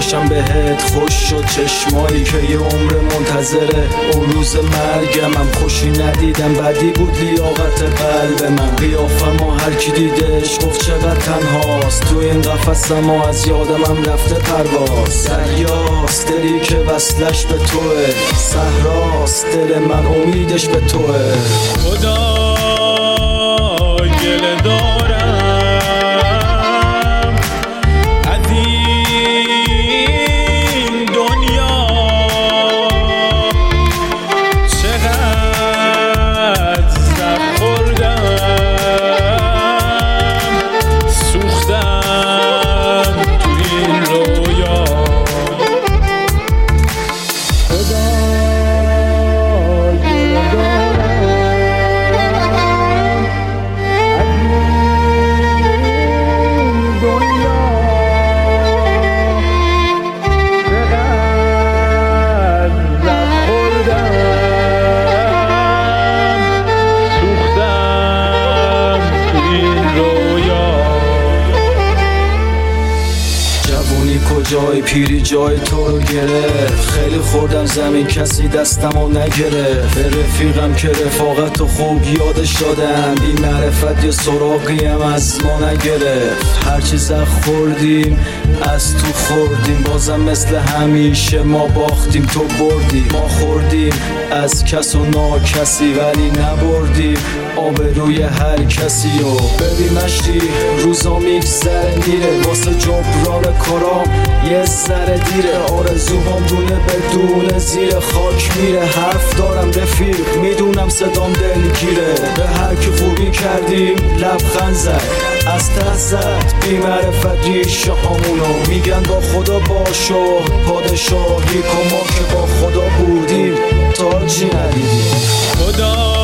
چشم بهت خوش شد، چشمایی که یه عمر منتظره اون روز مرگم. هم خوشی ندیدم، بدی بود لیاقت قلب من. قیافمو هر کی دیدش گفت چقدر تنهاست، تو این قفسم و از یادمم رفته پرواز. دریاست دلی که وصلش به توه، صحراست دل من امیدش به توه. خدا گله دارم از این دنیا، چقدر زخم خوردم سوختم تو این رویا. خدا گله دارم از این دنیا، چقدر زخم خوردم سوختم تو این رویا. جوونی کجای پیری جای تو رو گرفت، خیلی خوردم زمین کسی دستمو نگرفت. به رفیقم که رفاقت و خوب یادش دادم، بی معرفت یه سراغی هم از ما نگرفت. هرچی زخم خوردیم از تو خوردیم، بازم مثل همیشه ما باختیم تو بردیم. ما خوردیم از کس و ناکسی ولی نبردیم آبروی هر کسی. و ببین مشتی روزا میگذره میره، واسه جبران کارام یه ذره دیره. آرزوهام دونه بدون زیر خاک میره، حرف دارم رفیق میدونم صدام دلگیره. به هر کی خوبی کردیم لبخند زد، از ته زد بی معرفت ریشه هامونو. میگن با خدا باشو پادشاهی کن، ما که با خدا بودیم تاجی ندیدیم. خدا